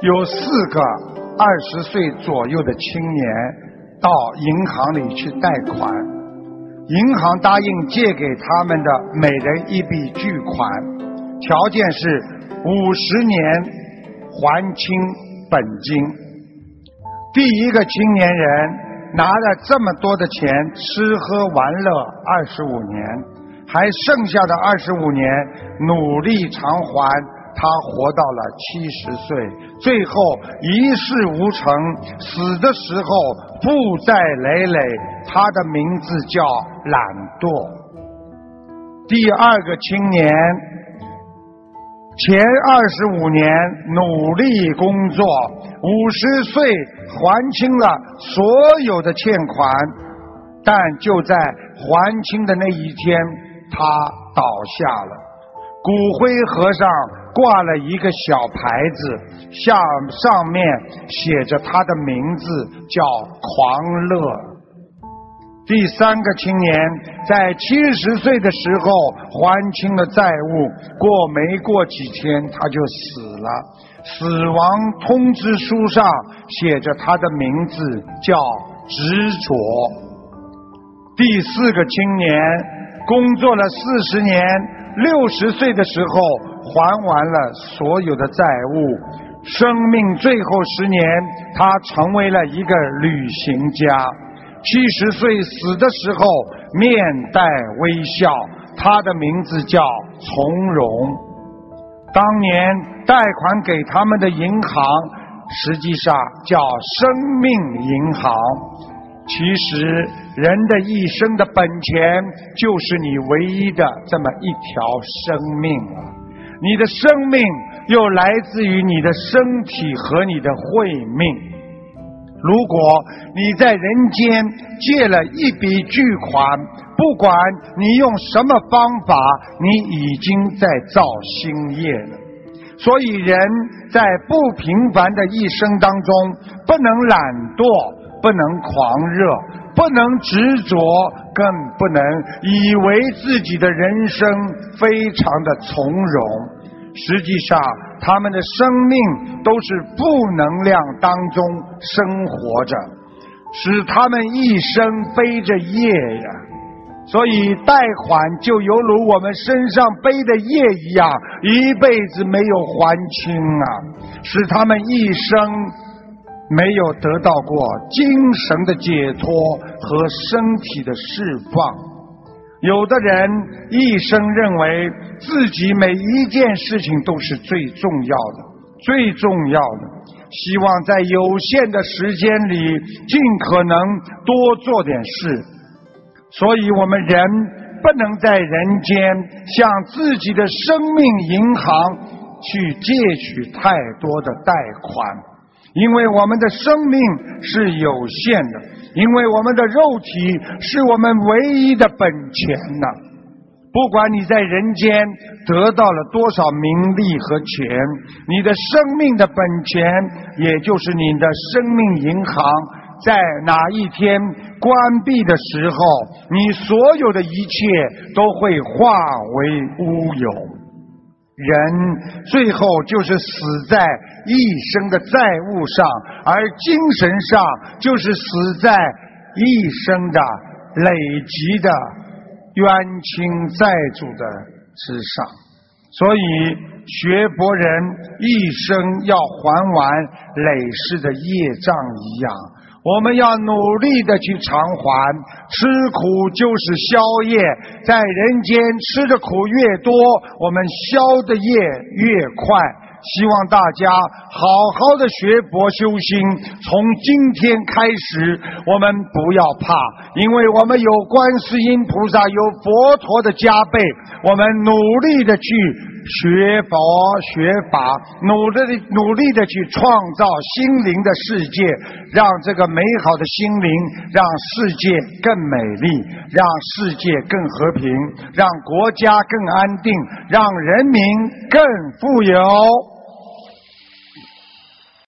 有4个20岁左右的青年到银行里去贷款，银行答应借给他们的每人一笔巨款，条件是50年还清本金。第一个青年人拿了这么多的钱吃喝玩乐25年，还剩下的25年努力偿还，他活到了70岁，最后一事无成，死的时候负债累累，他的名字叫懒惰。第二个青年前25年努力工作，50岁还清了所有的欠款，但就在还清的那一天他倒下了。骨灰盒上挂了一个小牌子，上面写着他的名字，叫狂乐。第三个青年在70岁的时候还清了债务，没过几天他就死了，死亡通知书上写着他的名字，叫执着。第4个青年工作了40年，60岁的时候还完了所有的债务，生命最后10年他成为了一个旅行家。70岁死的时候面带微笑，他的名字叫从容。当年贷款给他们的银行实际上叫生命银行。其实人的一生的本钱就是你唯一的这么一条生命了，你的生命又来自于你的身体和你的慧命。如果你在人间借了一笔巨款，不管你用什么方法，你已经在造新业了。所以人在不平凡的一生当中，不能懒惰，不能狂热，不能执着，更不能以为自己的人生非常的从容。实际上他们的生命都是负能量当中生活着，使他们一生背着业呀。所以贷款就犹如我们身上背的业一样，一辈子没有还清啊，使他们一生没有得到过精神的解脱和身体的释放。有的人一生认为自己每一件事情都是最重要的，最重要的，希望在有限的时间里尽可能多做点事。所以我们人不能在人间向自己的生命银行去借取太多的贷款，因为我们的生命是有限的，因为我们的肉体是我们唯一的本钱呐。不管你在人间得到了多少名利和钱，你的生命的本钱，也就是你的生命银行，在哪一天关闭的时候，你所有的一切都会化为乌有。人最后就是死在一生的债务上，而精神上就是死在一生的累积的冤亲债主的之上。所以学佛人一生要还完累世的业障一样，我们要努力的去偿还。吃苦就是消业，在人间吃的苦越多，我们消的业越快。希望大家好好的学佛修心，从今天开始我们不要怕，因为我们有观世音菩萨，有佛陀的加被，我们努力的去学佛学法，努力的去创造心灵的世界，让这个美好的心灵，让世界更美丽，让世界更和平，让国家更安定，让人民更富有。